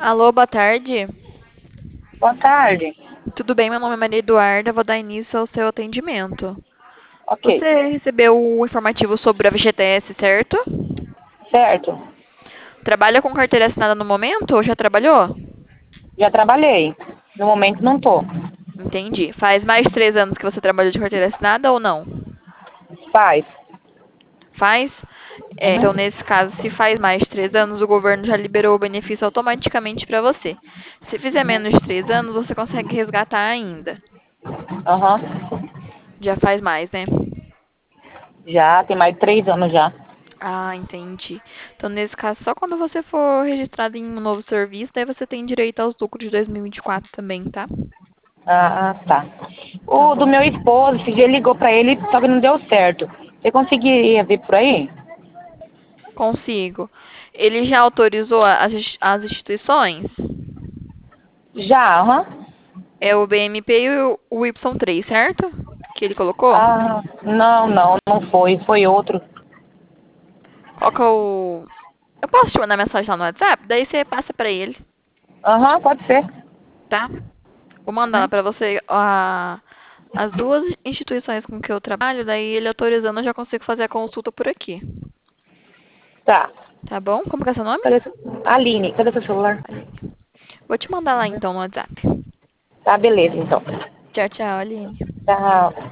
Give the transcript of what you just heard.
Alô, boa tarde. Boa tarde. Tudo bem? Meu nome é Maria Eduarda. Vou dar início ao seu atendimento. Ok, Você recebeu o informativo sobre a FGTS, certo? certo. Trabalha com carteira assinada no momento ou já trabalhou? Já trabalhei. No momento não tô. Entendi. Faz mais de 3 anos que você trabalha de carteira assinada ou não? Faz. Faz? Então, Uhum. nesse caso, se faz mais de 3 anos, o governo já liberou o benefício automaticamente para você. Se fizer menos de 3 anos, você consegue resgatar ainda. Aham. Já faz mais, né? Já tem mais de 3 anos já. Ah, entendi. Então, nesse caso, só quando você for registrado em um novo serviço, daí você tem direito aos lucros de 2024 também, tá? Ah, tá. Tá O do bom. meu esposo, esse dia ligou pra ele, só que não deu certo. Você conseguiria ver por aí? Consigo. Ele já autorizou as instituições? Já, aham. É o BMP e o Y3, certo? Que ele colocou? Ah, não foi. Foi outro. Qual que é o... Eu posso te mandar mensagem lá no WhatsApp? Daí você passa pra ele, Aham, pode ser. tá? Vou mandar lá Uhum. pra você as duas instituições com que eu trabalho, daí ele autorizando eu já consigo fazer a consulta por aqui. Tá. Tá bom? Como que é seu nome? Cadê seu... Aline, cadê seu celular? Aline. Vou te mandar lá então no WhatsApp. Tá, beleza, então. Tchau, tchau, Aline. Tchau.